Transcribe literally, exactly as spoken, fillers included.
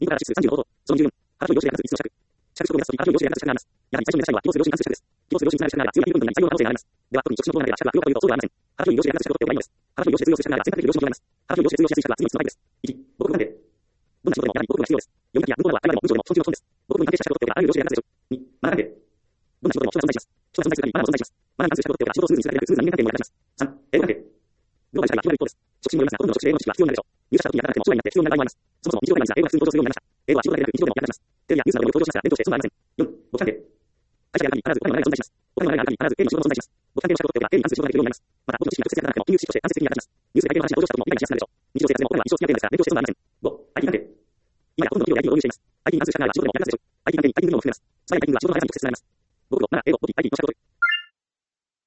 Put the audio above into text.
インター指数さんじゅうの方と、そのにじゅうよん、原と用紙で関するいつの尺。尺数を目指すとき、原と用紙で関する尺があります。やはり最初に目指したいのは、記号数量子に関する尺です。記号数量子につながる尺ならば、強い部分に採用可能性があります。では、特に直視の方ならば尺が不要かというと、そうではありません。原と用紙で関する尺を取っておけばいいのです。原と用紙で通用する尺ならば、選択的量子になります。原と用紙で通用しやすい尺は次のみっつのタイプです。いち、母国関係。どんな仕事でもやはり母国が必要です。読み書きや文法などはあくまでも文章でもその中の損です。母国に関係した尺を取っておけば、あらゆる量子で関するでしょう。に、マナー関係。どんな仕事でも人が存在します。人が存在する限りマナーも存在します。マナーに関する尺を取っておけば、仕事をスムーズに進められるスムーズな人間関係も役立ちます。さん、英語関係。グローバル社会が広がる一方です。直進も読みますが、ほとんどの直進で英語の知識は必要になるでしょう。入社した時にやらなくても将来になって必要になる場合もあります。そもそも日常会話ですが、英語が普通に登場するようになりました。英語は仕事だけでなく日常でも役立ちます。テレビやニュースなどでも登場しますが、伝統して損はありません。よん、母関係。会社である限り必ずお金の流れが存在します。お金の流れがある限り必ず経理の仕事も存在します。母関係の尺を取っておけば、経理に関する仕事ができるようになります。また、母の知識が直接役立たなくても、金融知識として間接的に役立ちます。ニュースで会計の話が登場した時も理解がしやすくなるでしょう。日常生活でもお金は一生付き合っているんですが、勉強して損はありません。ご、アイティー 関係。今やほとんどの企業が アイティー を導入しています。アイティー に関する尺ならば仕事でも役立つでしょう。アイティー 関係に アイティー 部分も含めます。つまり アイティー には仕事の幅が広く設定されます。語学語なら英語、簿記、アイティー の尺を取る。